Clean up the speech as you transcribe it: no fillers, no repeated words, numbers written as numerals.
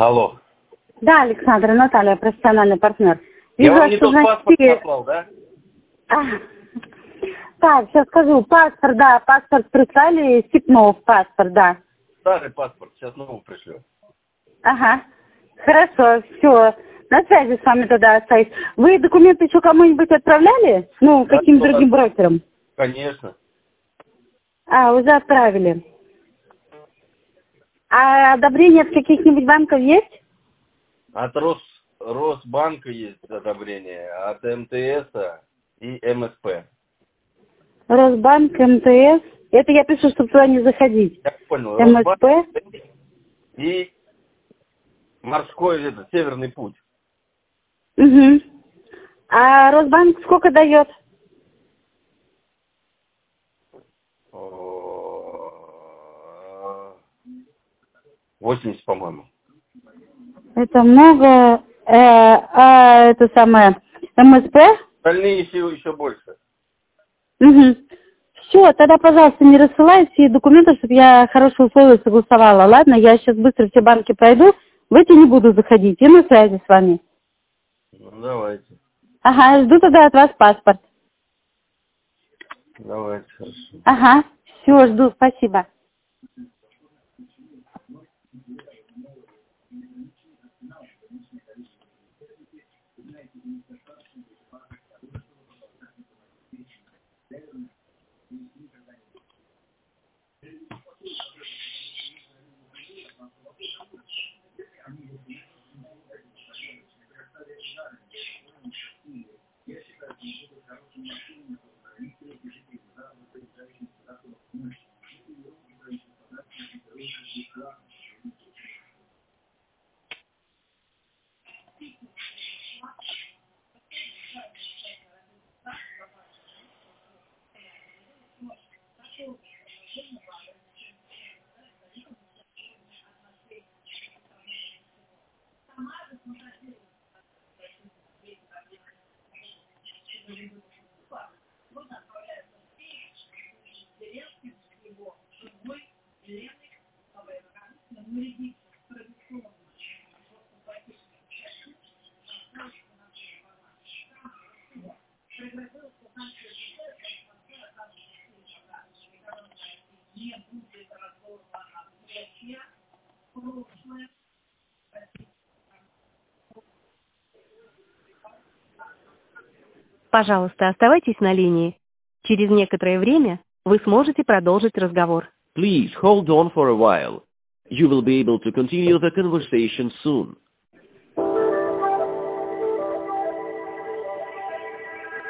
Алло. Да, Александра, Наталья, профессиональный партнер. Я вам не тот паспорт послал, да? Так, сейчас скажу. Паспорт, да, паспорт прислали, Степнов паспорт, да. Старый паспорт, сейчас новый пришлю. Ага, хорошо, все. На связи с вами тогда остаюсь. Вы документы еще кому-нибудь отправляли? Ну, Да, каким другим брокерам? Конечно. Уже отправили. А одобрение от каких-нибудь банков есть? От Росбанка есть одобрение, от МТС и МСП. Росбанк, МТС. Это я пишу, чтобы туда не заходить. Я понял. МСП. Росбанк и морской, Северный путь. Угу. А Росбанк сколько дает? 80, по-моему. Это много. Это самое МСП? Остальные еще больше. Угу. Все, тогда, пожалуйста, не рассылайте все документы, чтобы я хорошие условия согласовала. Ладно, я сейчас быстро все банки пройду, в эти не буду заходить. И на связи с вами. Ну, давайте. Ага, жду тогда от вас паспорт. Давайте, хорошо. Ага, все, жду, спасибо. Пожалуйста, оставайтесь на линии. Через некоторое время вы сможете продолжить разговор. Please hold on for a while. You will be able to continue the conversation soon.